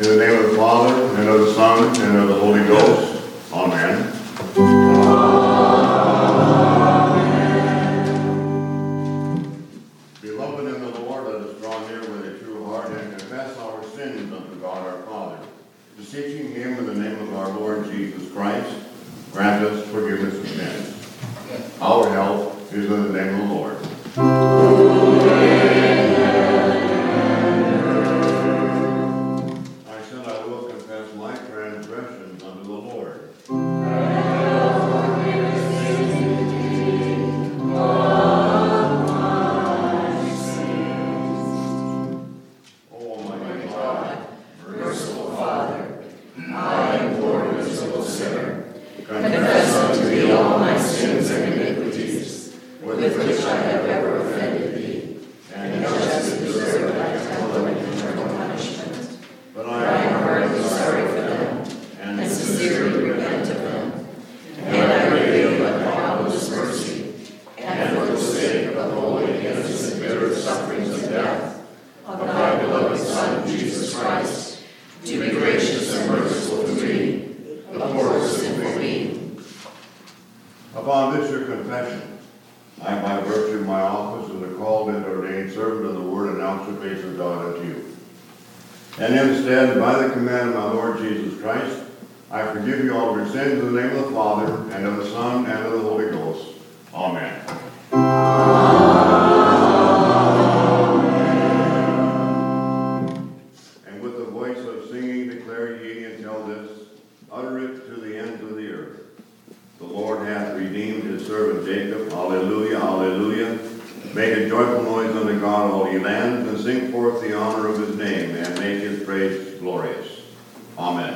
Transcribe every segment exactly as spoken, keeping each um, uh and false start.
In the name of the Father, and of the Son, and of the Holy Ghost. Amen. Amen. Beloved in the Lord, let us draw near with a true heart and confess our sins unto God our Father, beseeching Him in the name of our Lord Jesus Christ, grant us forgiveness of sins. Our help is in the name of the Lord. Upon this your confession, I, by virtue of my office as a called and ordained servant of the word, announce the face of God unto you. And instead, by the command of my Lord Jesus Christ, I forgive you all of your sins in the name of the Father, and of the Son, and of the Holy Ghost. Amen. And with the voice of singing declare ye and tell this, utter it to the ends of the earth. The Lord hath redeemed his servant Jacob. Hallelujah, hallelujah. Make a joyful noise unto God, all ye lands, and sing forth the honor of his name, and make his praise glorious. Amen.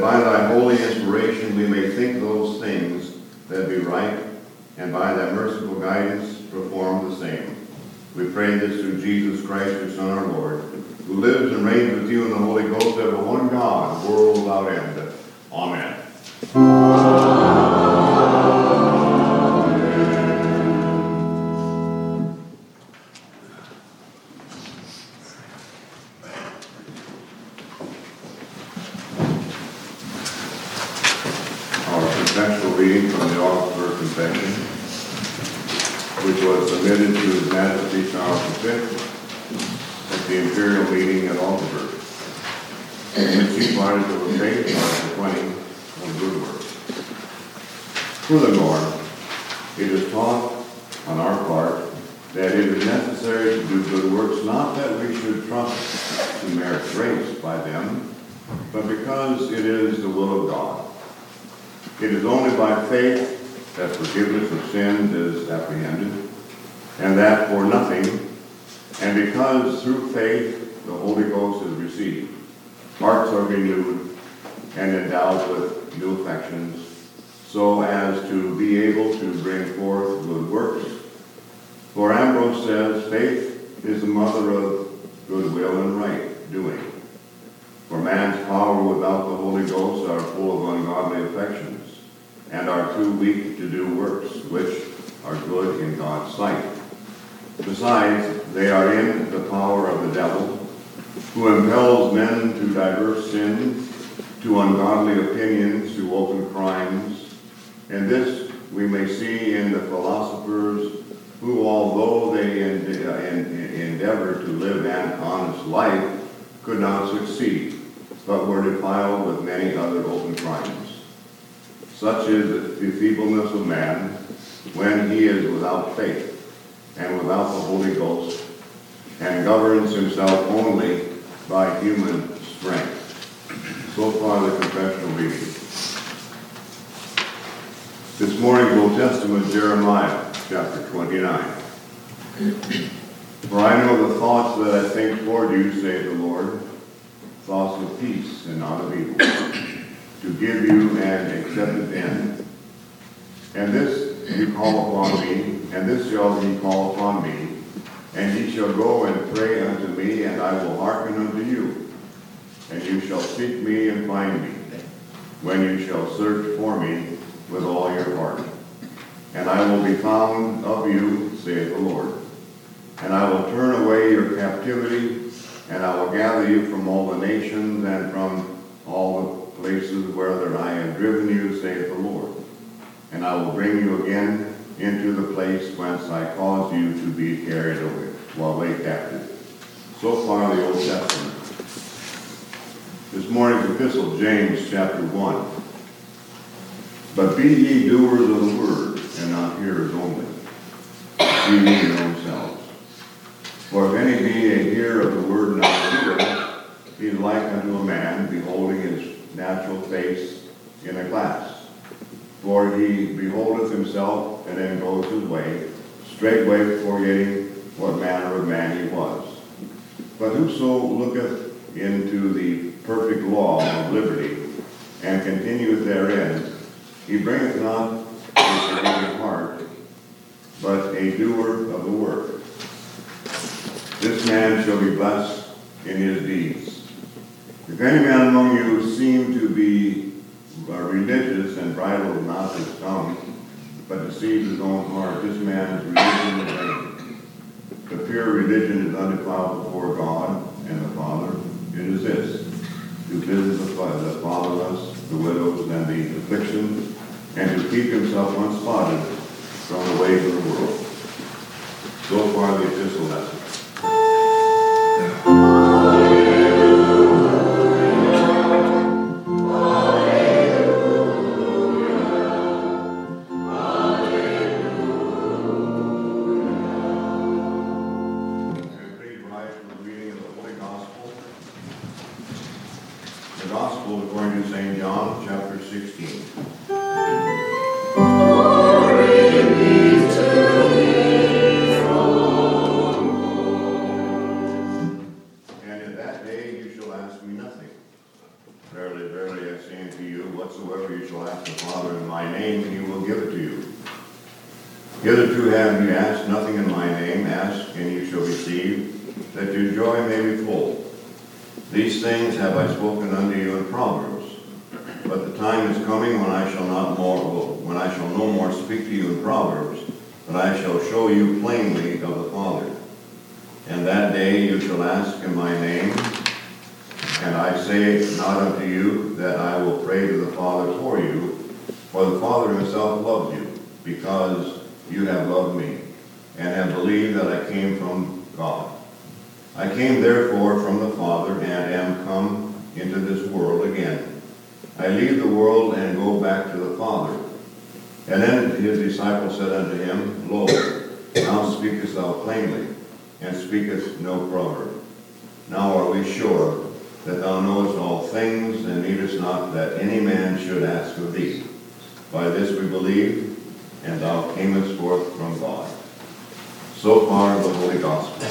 by thy holy inspiration we may think those things that be right, and by thy merciful guidance perform the same. We pray this through Jesus Christ, your Son, our Lord, who lives and reigns with you in the Holy Ghost, ever one God, world without end. Amen. Our confessional reading from the Augsburg Confession, which was submitted to His Majesty Charles the Fifth at the Imperial meeting at Augsburg. The chief article of faith, Article twenty, on good works. Furthermore, it is taught on our part that it is necessary to do good works, not that we should trust to merit grace by them, but because it is the will of God. It is only by faith that forgiveness of sins is apprehended, and that for nothing, and because through faith the Holy Ghost is received, hearts are renewed and endowed with new affections, so as to be able to bring forth good works. For Ambrose says, faith is the mother of goodwill and right doing. For man's power without the Holy Ghost are full of ungodly affections, and are too weak to do works which are good in God's sight. Besides, they are in the power of the devil, who impels men to diverse sins, to ungodly opinions, to open crimes. And this we may see in the philosophers, who, although they endeavored to live an honest life, could not succeed, but were defiled with many other open crimes. Such is the feebleness of man when he is without faith and without the Holy Ghost, and governs himself only by human strength. So far the confessional reading. This morning's Old Testament, Jeremiah, chapter twenty-nine. For I know the thoughts that I think toward you, saith the Lord, thoughts of peace and not of evil, to give you an accepted end. And this you call upon me, and this shall ye call upon me, and ye shall go and pray unto me, and I will hearken unto you. And you shall seek me and find me, when you shall search for me with all your heart. And I will be found of you, saith the Lord. And I will turn away your captivity, and I will gather you from all the nations and from all the places whither I have driven you, saith the Lord. And I will bring you again into the place whence I caused you to be carried away, while away captive. So far the Old Testament. This morning's epistle, James chapter one. But be ye doers of the word, and not hearers only, deceiving your own selves. For if any be a hearer of the word and not a doer, he is like unto a man beholding his natural face in a glass. For he beholdeth himself, and then goes his way, straightway forgetting what manner of man he was. But whoso looketh into the perfect law of liberty, and continueth therein, he bringeth not a forgiving heart, but a doer of the work. This man shall be blessed in his deeds. If any man among you seem to be uh, religious and bridleth not his tongue, but deceives his own heart, this man is religion in vain. The pure religion is undefiled before God and the Father. It is this, to visit the, the fatherless, the widows, and the afflictions, and to keep himself unspotted from the ways of the world. So far the epistle lesson. The Gospel according to Saint John, chapter sixteen. And in that day you shall ask me nothing. Verily, verily, I say unto whatsoever you shall ask the Father in my name, and he will give it to you. Hitherto have you asked nothing in my name. Ask, and you shall receive, that your joy may be full. These things have I spoken unto you in Proverbs. But the time is coming when I shall not more, when I shall no more speak to you in Proverbs, but I shall show you plainly of the Father. And that day you shall ask in my name. And I say not unto you that I will pray to the Father for you, for the Father himself loves you, because you have loved me, and have believed that I came from God. I came therefore from the Father, and am come into this world again. I leave the world and go back to the Father. And then his disciples said unto him, Lo, now speakest thou plainly, and speakest no proverb. Now are we sure that thou knowest all things, and needest not that any man should ask of thee. By this we believe, and thou camest forth from God. So far the Holy Gospel.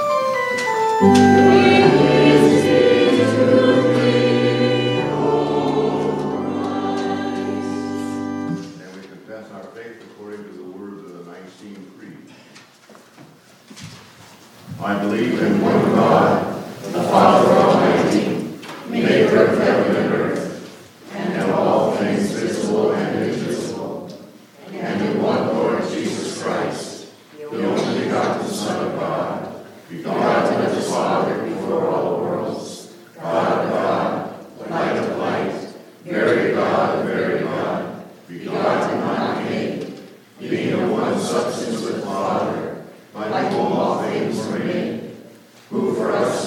I believe in one God, the Father Almighty, maker of heaven and earth, and of all things visible and invisible, and in one Lord Jesus Christ, the only begotten Son of God, begotten of his Father before all worlds, God of God, light of light, very God of very God, begotten not made, being of one substance with the Father, by whom all things were made, who for us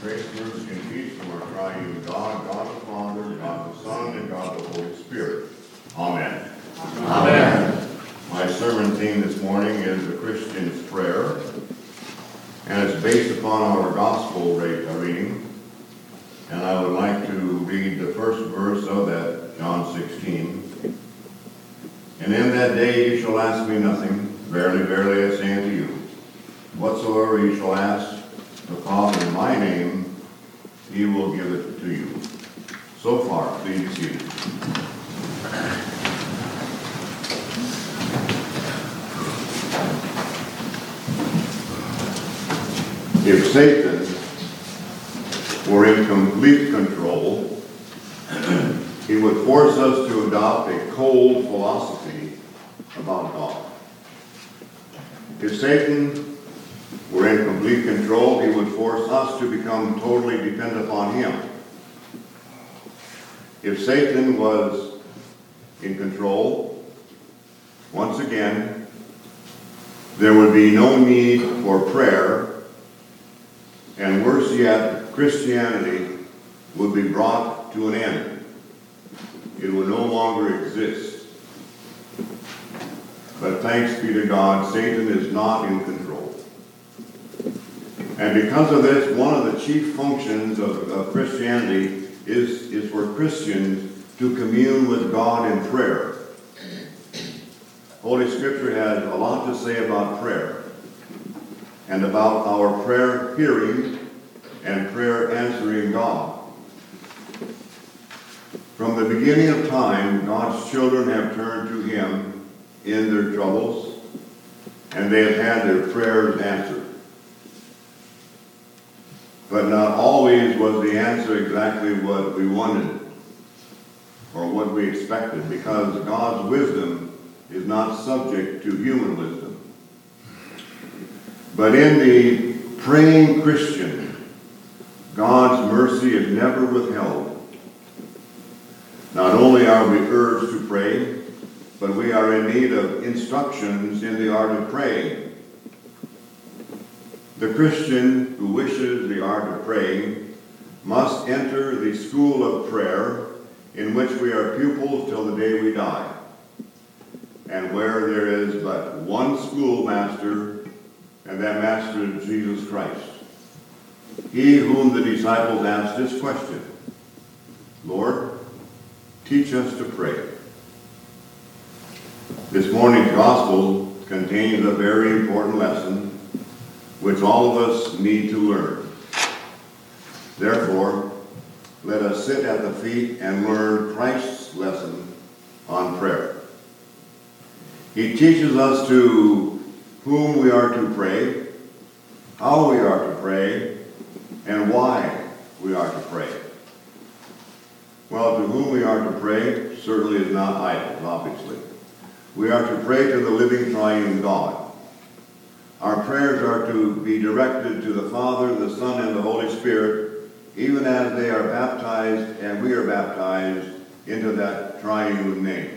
Grace, mercy, and peace from our triune God, God the Father, God the Son, and God the Holy Spirit. Amen. Amen. My sermon theme this morning is the Christian's Prayer, and it's based upon our gospel reading. And I would like to read the first verse of that, John sixteen. And in that day you shall ask me nothing. Verily, verily, I say unto you, whatsoever you shall ask the Father in my name, he will give it to you. So far, please be seated. If Satan were in complete control, he would force us to adopt a cold philosophy about God. If Satan were in complete control, he would force us to become totally dependent upon him. If Satan was in control, once again, there would be no need for prayer, and worse yet, Christianity would be brought to an end. It would no longer exist. But thanks be to God, Satan is not in control. And because of this, one of the chief functions of, of Christianity is, is for Christians to commune with God in prayer. Holy Scripture has a lot to say about prayer and about our prayer hearing and prayer answering God. From the beginning of time, God's children have turned to him in their troubles, and they have had their prayers answered. But not always was the answer exactly what we wanted or what we expected, because God's wisdom is not subject to human wisdom. But in the praying Christian, God's mercy is never withheld. Not only are we urged to pray, but we are in need of instructions in the art of praying. The Christian who wishes the art of praying must enter the school of prayer, in which we are pupils till the day we die, and where there is but one schoolmaster, and that master is Jesus Christ. He whom the disciples asked this question, Lord, teach us to pray. This morning's gospel contains a very important lesson which all of us need to learn. Therefore, let us sit at the feet and learn Christ's lesson on prayer. He teaches us to whom we are to pray, how we are to pray, and why we are to pray. Well, to whom we are to pray certainly is not idols, obviously. We are to pray to the living triune God. Our prayers are to be directed to the Father, the Son, and the Holy Spirit, even as they are baptized and we are baptized into that triune name.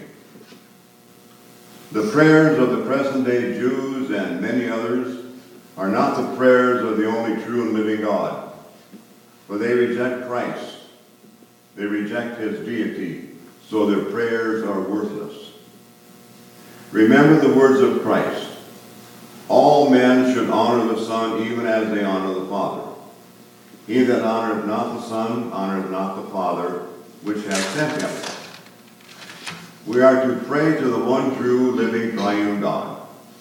The prayers of the present-day Jews and many others are not the prayers of the only true and living God, for they reject Christ. They reject his deity, so their prayers are worthless. Remember the words of Christ. All men should honor the Son even as they honor the Father. He that honoreth not the Son honoreth not the Father, which hath sent him. We are to pray to the one true, living, triune God.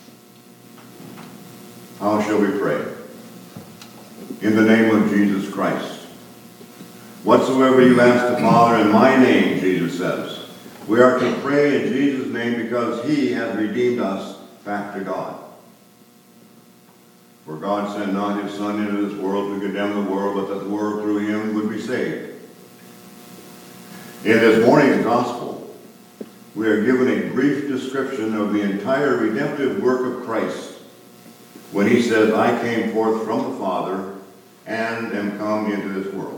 How shall we pray? In the name of Jesus Christ. Whatsoever you ask the Father in my name, Jesus says. We are to pray in Jesus' name because he has redeemed us back to God. For God sent not his Son into this world to condemn the world, but that the world through him would be saved. In this morning's gospel, we are given a brief description of the entire redemptive work of Christ when he says, I came forth from the Father and am come into this world.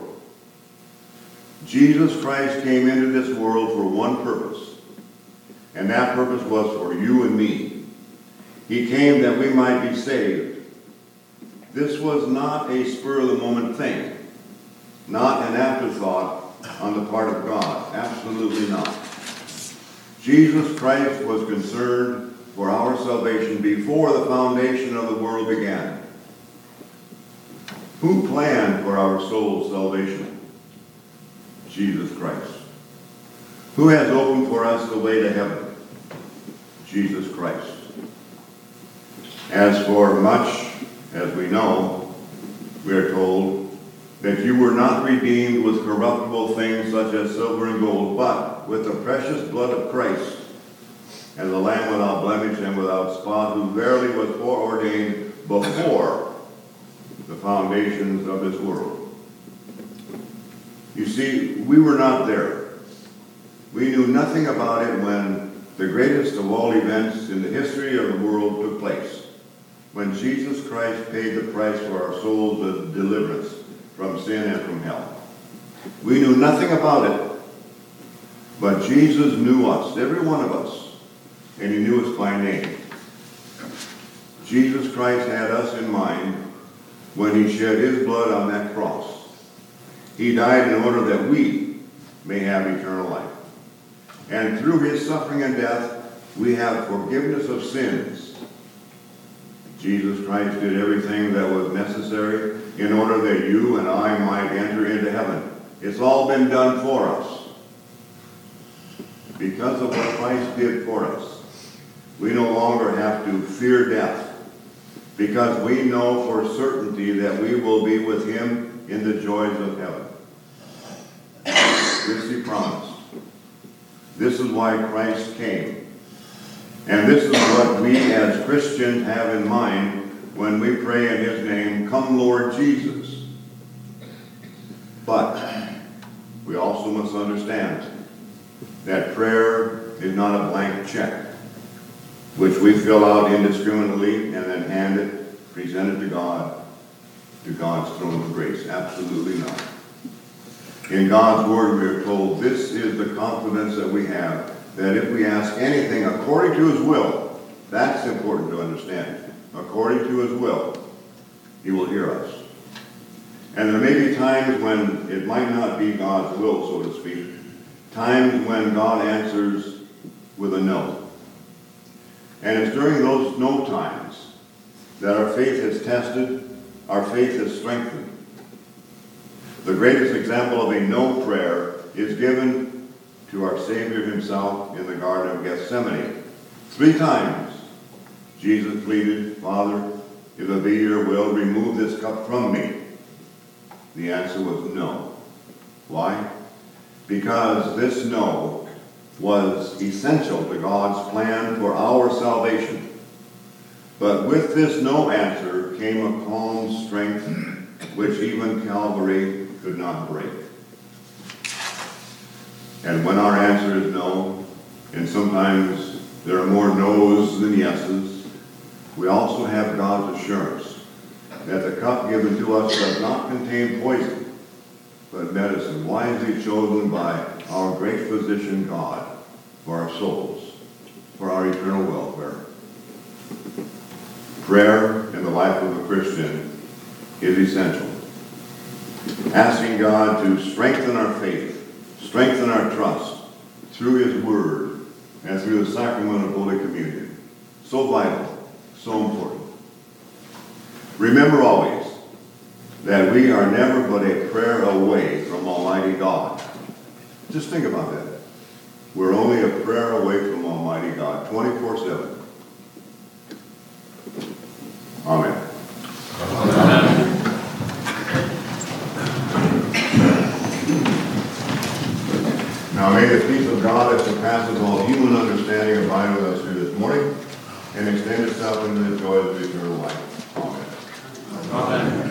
Jesus Christ came into this world for one purpose, and that purpose was for you and me. He came that we might be saved. This was not a spur-of-the-moment thing. not an afterthought on the part of God. Absolutely not. Jesus Christ was concerned for our salvation before the foundation of the world began. Who planned for our soul's salvation? Jesus Christ. Who has opened for us the way to heaven? Jesus Christ. As for much, as we know, we are told that you were not redeemed with corruptible things such as silver and gold, but with the precious blood of Christ, as a lamb without blemish and without spot, who verily was foreordained before the foundations of this world. You see, we were not there. We knew nothing about it when the greatest of all events in the history of the world took place, when Jesus Christ paid the price for our souls of deliverance from sin and from hell. We knew nothing about it, but Jesus knew us, every one of us, and he knew us by name. Jesus Christ had us in mind when he shed his blood on that cross. He died in order that we may have eternal life. And through his suffering and death, we have forgiveness of sins. Jesus Christ did everything that was necessary in order that you and I might enter into heaven. It's all been done for us. Because of what Christ did for us, we no longer have to fear death, because we know for certainty that we will be with him in the joys of heaven. This he promised. This is why Christ came. And this is what we as Christians have in mind when we pray in his name, "Come, Lord Jesus." But we also must understand that prayer is not a blank check, which we fill out indiscriminately and then hand it, present it to God, to God's throne of grace. Absolutely not. In God's word, we are told this is the confidence that we have, that if we ask anything according to his will, that's important to understand. According to his will, he will hear us. And there may be times when it might not be God's will, so to speak, times when God answers with a no. And it's during those no times that our faith is tested, our faith is strengthened. The greatest example of a no prayer is given to our Savior himself in the Garden of Gethsemane. Three times Jesus pleaded, "Father, if it be your will, remove this cup from me." The answer was no. Why? Because this no was essential to God's plan for our salvation. But with this no answer came a calm strength which even Calvary could not break. And when our answer is no, and sometimes there are more no's than yeses, we also have God's assurance that the cup given to us does not contain poison, but medicine wisely chosen by our great physician God for our souls, for our eternal welfare. Prayer in the life of a Christian is essential. Asking God to strengthen our faith, strengthen our trust through his word and through the sacrament of Holy Communion. So vital, so important. Remember always that we are never but a prayer away from Almighty God. Just think about that. We're only a prayer away from Almighty God, twenty-four seven. Amen. Amen. Now may the peace of God that surpasses all human understanding abide with us through this morning and extend itself into the joy of eternal life. Amen. Amen.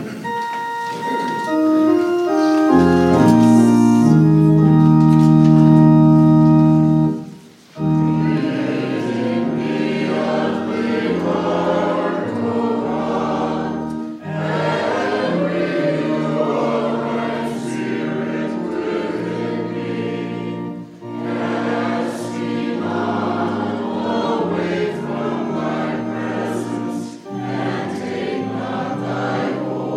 Away from my presence, and take not thy Holy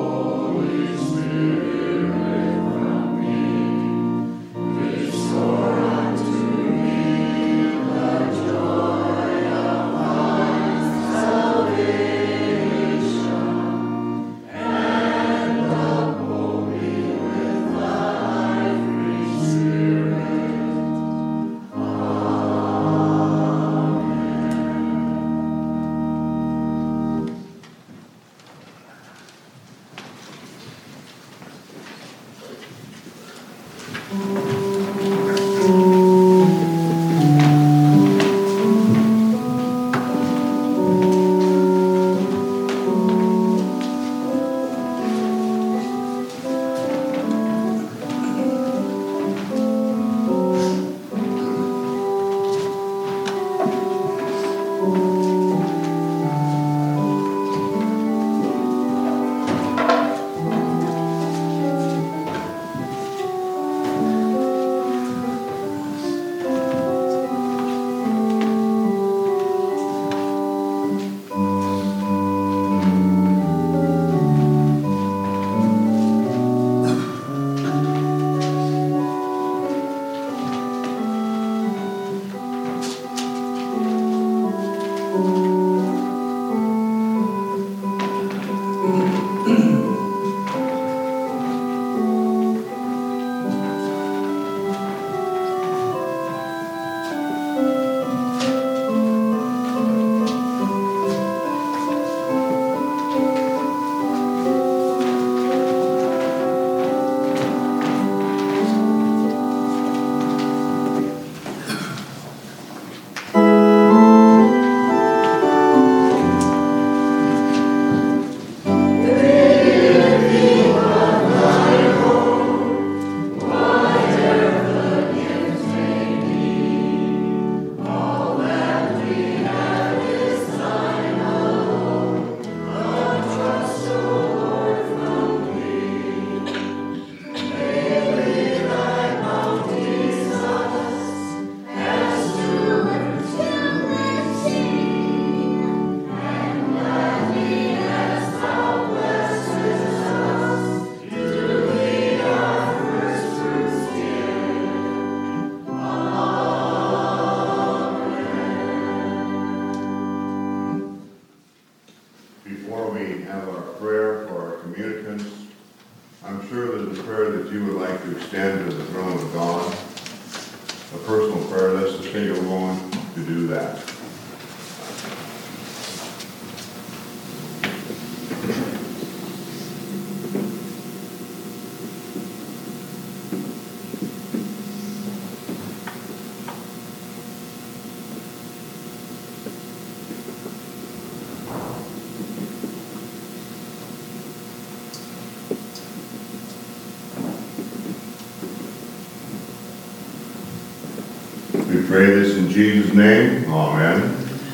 We pray this in Jesus' name. Amen.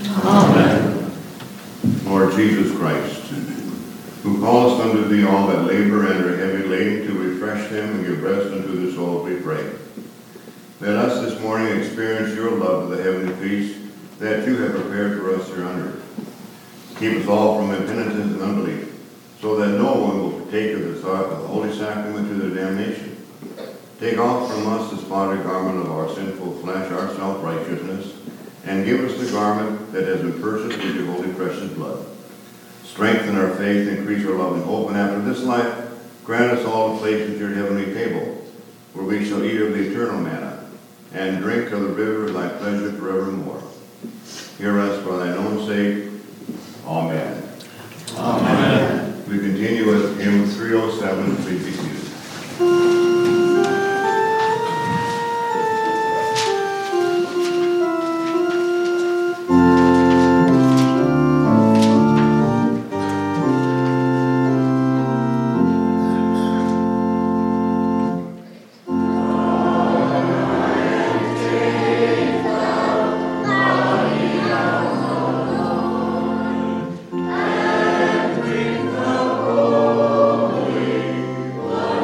Amen. Lord Jesus Christ, who callest unto thee all that labor and are heavy laden, to refresh them and give rest unto the soul, we pray. Let us this morning experience your love of the heavenly peace that you have prepared for us here on earth. Keep us all from impenitence and unbelief, so that no one will partake of the thought of the holy sacrament to their damnation. Take off from us the spotted garment of our sinful flesh, our self-righteousness, and give us the garment that has been purchased with your holy precious blood. Strengthen our faith, increase our love and hope, and after this life, grant us all a place at your heavenly table, where we shall eat of the eternal manna, and drink of the river of thy pleasure forevermore. Hear us for thine own sake. Amen. Amen. We continue with hymn three oh seven, please be seated. Holy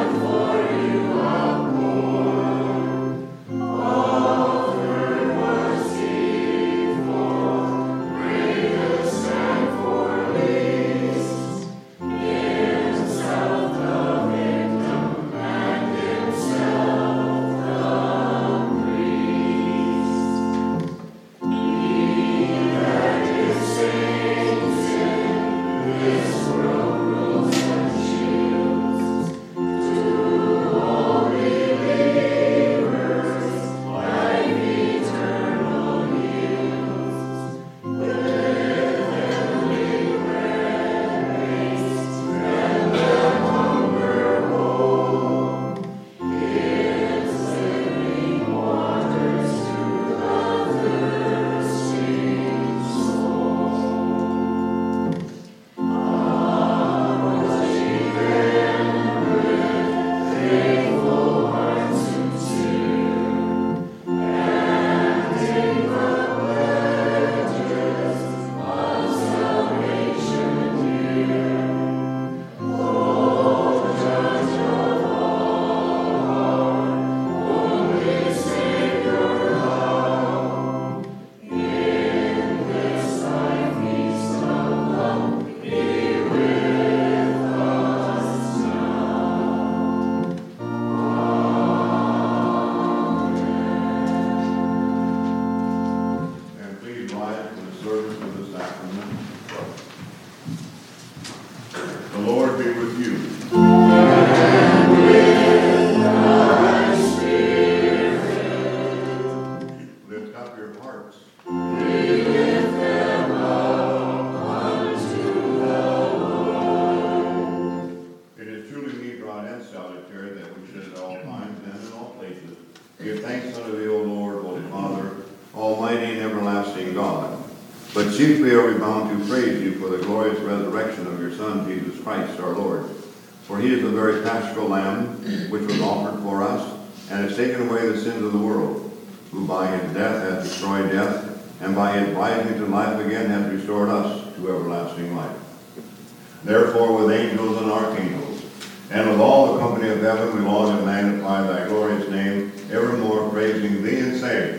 Give thanks unto thee, O Lord, Holy Father, almighty and everlasting God. But chiefly are we bound to praise you for the glorious resurrection of your Son, Jesus Christ, our Lord. For he is the very paschal lamb which was offered for us, and has taken away the sins of the world, who by his death hath destroyed death, and by his rising to life again hath restored us to everlasting life. Therefore with angels and archangels, and with all the company of heaven, we long and magnify thy glorious name, evermore praising thee and saying,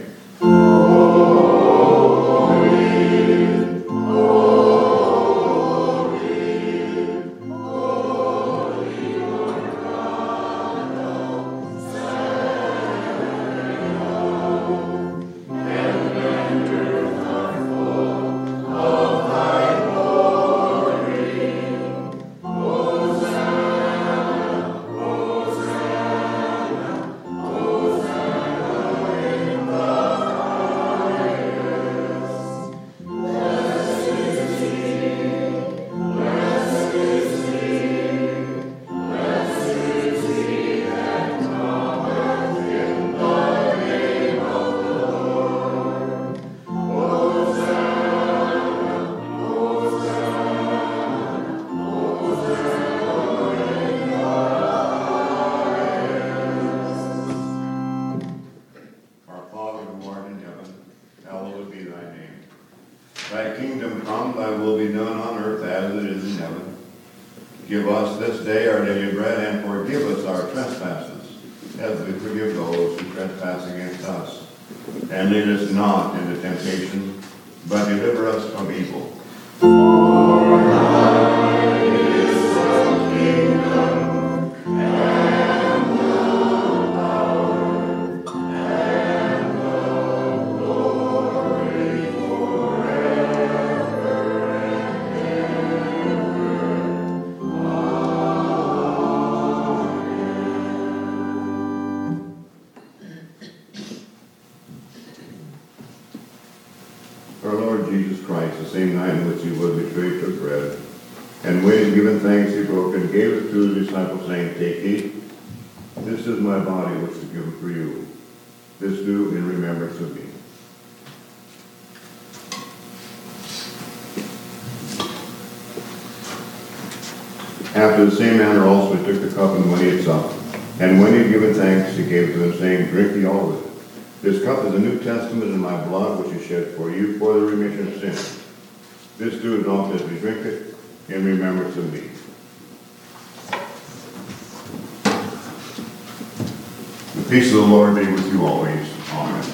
Thy kingdom come, thy will be done on earth as it is in heaven. Give us this day our daily bread, and forgive us our trespasses, as we forgive those who trespass against us. And lead us not into temptation, but deliver us from evil. For thine is the kingdom, and the power, and the glory forever and ever. Our Lord Jesus Christ, the same night in which he was betrayed, took bread, and when he had given thanks, he broke and gave it to the disciples, saying, Take, eat. This is my body, which is given for you. This do in remembrance of me. After the same manner also he took the cup, and when he had supped, and when he had given thanks, he gave it to them, saying, Drink ye all of it. This cup is the New Testament in my blood, which is shed for you for the remission of sins. This do as often as we drink it in remembrance of me. The peace of the Lord be with you always. Amen.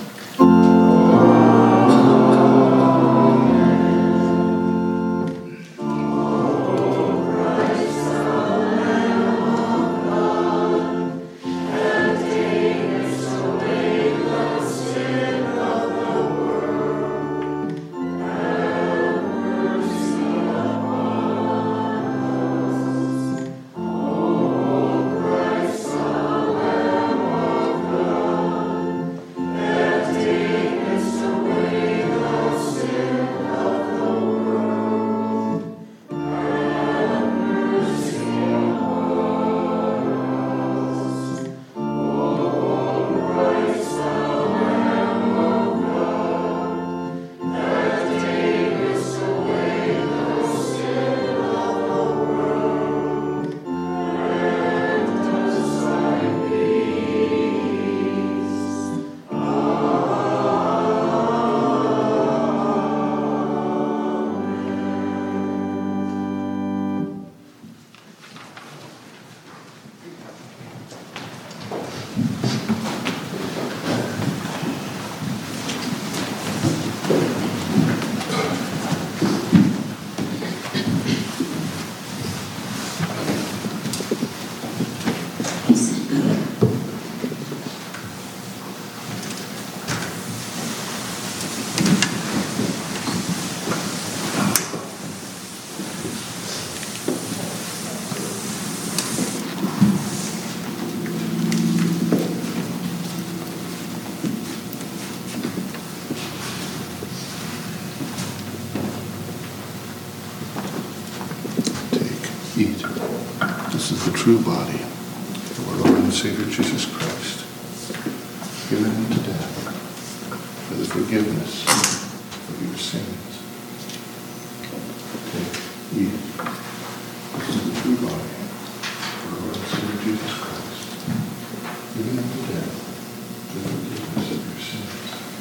Eat. This is the true body of our Lord and Savior Jesus Christ. given unto death for the forgiveness of your sins. Take, eat. This is the true body of our Lord and Savior Jesus Christ, given unto death for the forgiveness of your sins.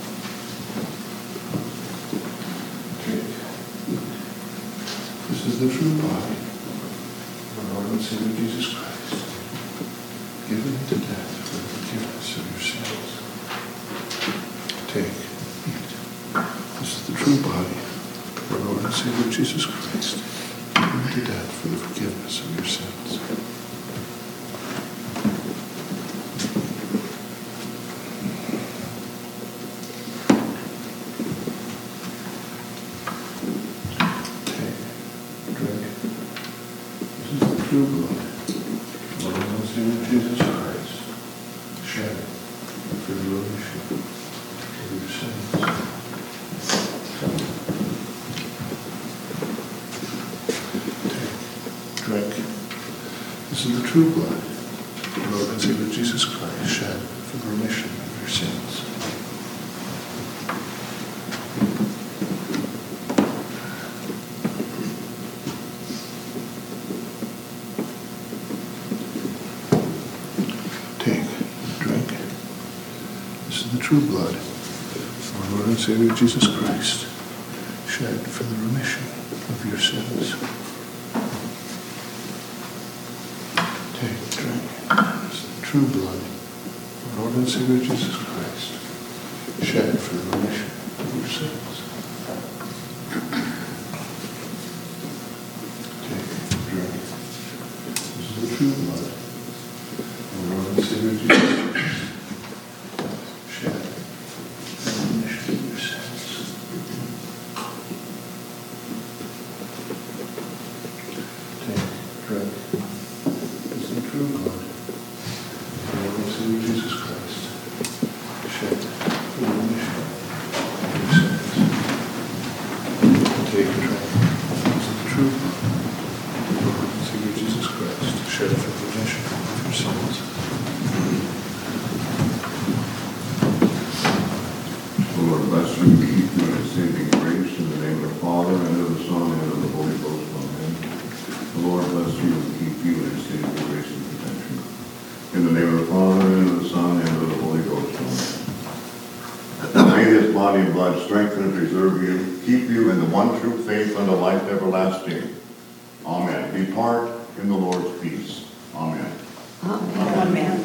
Take, eat. This is the true body of our Lord and Savior Jesus Christ, given unto death for the forgiveness of your sins. Take, eat. This is the true body of our Lord and Savior Jesus Christ, given unto death for the forgiveness of your sins. Take, drink. This is the true blood of our Lord and Savior Jesus Christ, shed for the remission of your sins. Take, drink. This is the true blood of our Lord and Savior Jesus Christ, shed for the remission of your sins. Take, drink. This is the true blood of our Lord and Savior Jesus Christ, shed for the remission of your sins. Take, drink. This is the true blood of our Lord and Savior Jesus Christ, shed for the remission of your sins. Take, drink. This is the true blood of our Lord and Savior Jesus Christ, shed for the remission of your sins. Take, drink. This is the true blood of our Lord and Savior Jesus Christ, shed for the remission of your sins. Take, drink. This is the true blood of our Lord and Savior Jesus Christ, shed for the remission of your sins. The Lord bless you and keep you in his saving grace in the name of the Father, and of the Son, and of the Holy Ghost. Amen. The Lord bless you and keep you in his saving grace and protection. In the name of the Father, and of the Son, and of the Holy Ghost. Amen. May this body and blood strengthen and preserve you, keep you in the one true faith unto life everlasting. Amen. Depart in the Lord's peace. Amen. Amen.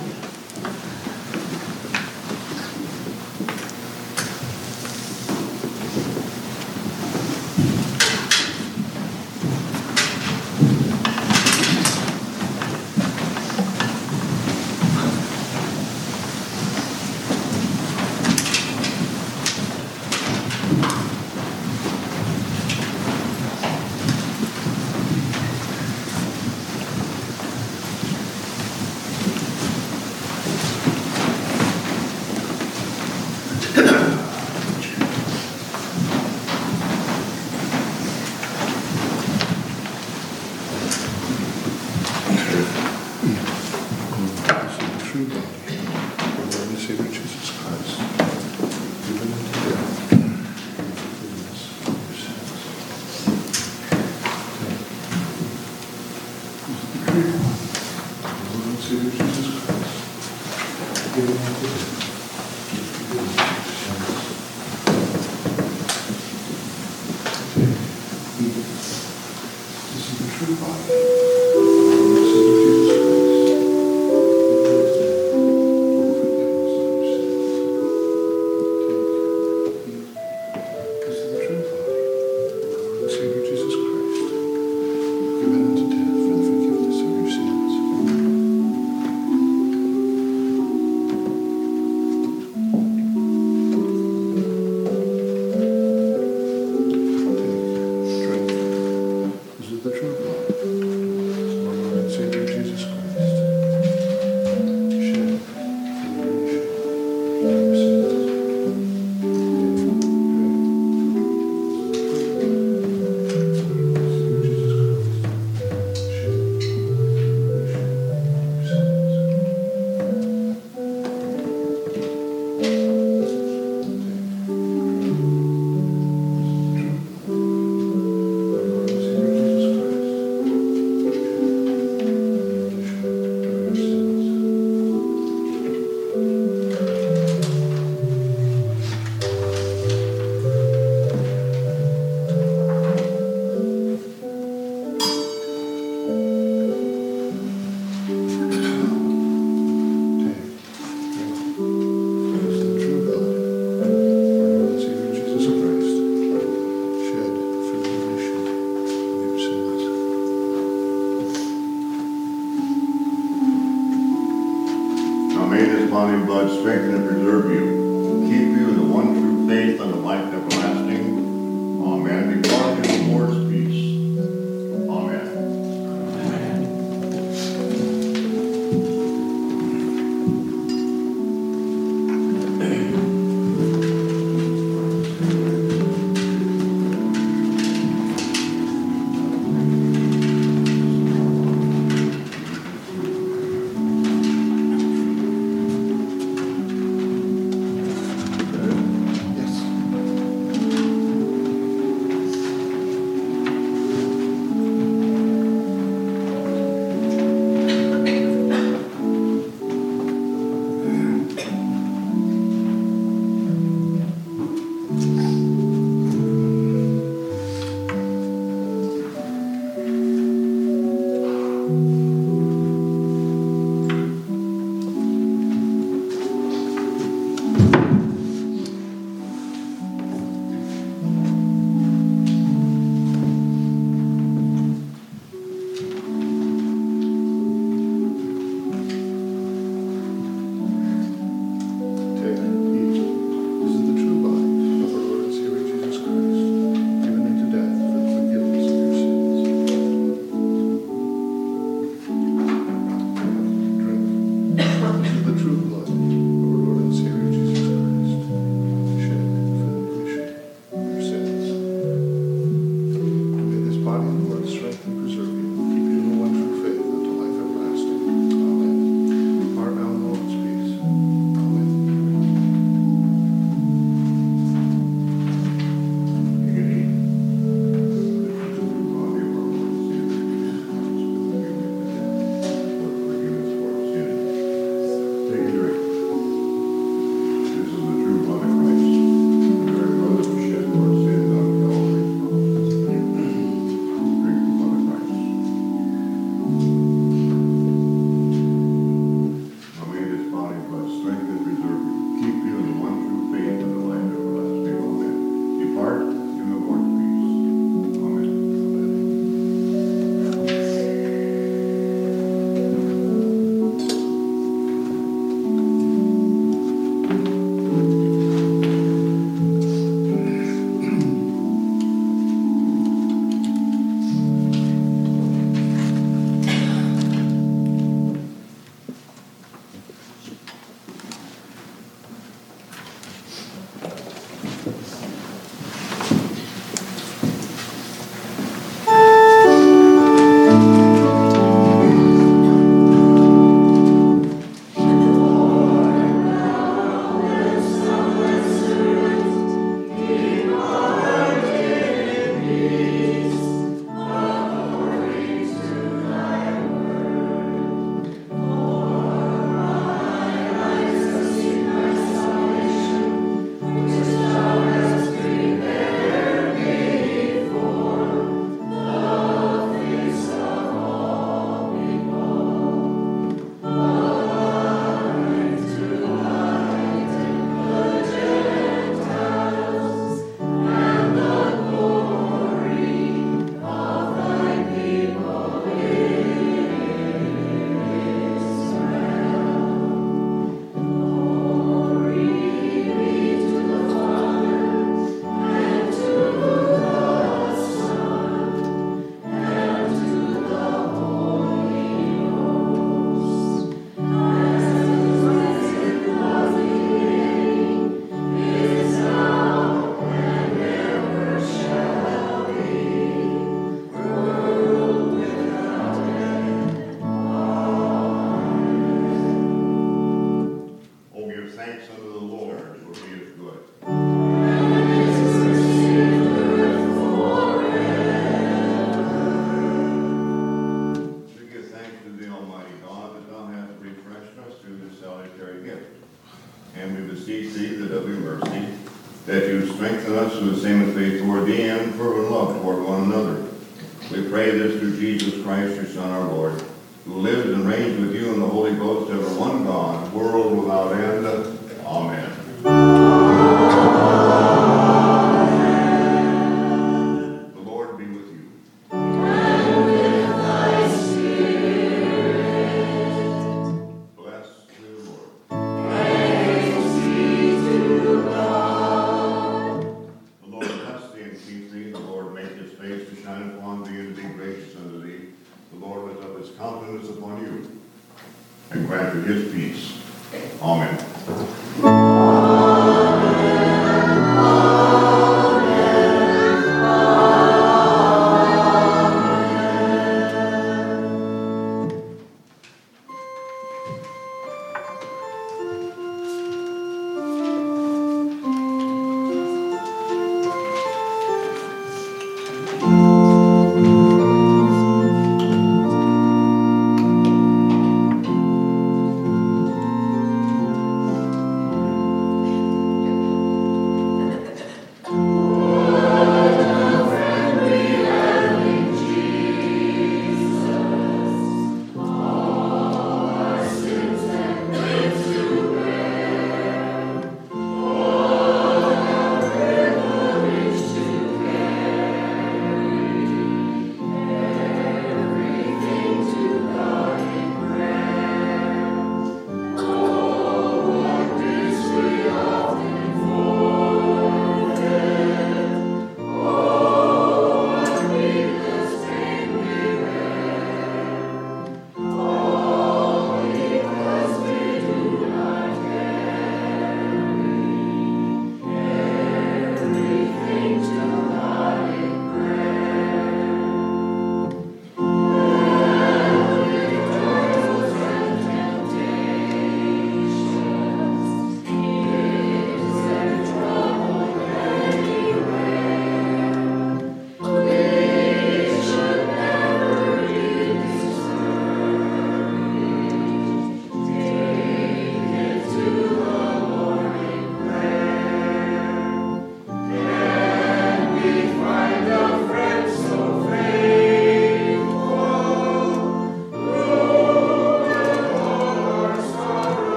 may this body and blood strengthen and preserve you, keep you in the one true faith and the life everlasting. Amen. Depart in the Lord's peace. Amen. that you strengthen us through the same faith toward thee and fervent love toward one another. We pray this through Jesus Christ, your Son, our Lord, who lives and reigns with you in the Holy Ghost, ever one God, world without end. Amen. The Lord be with you. And with thy spirit. Bless the Lord. Amen.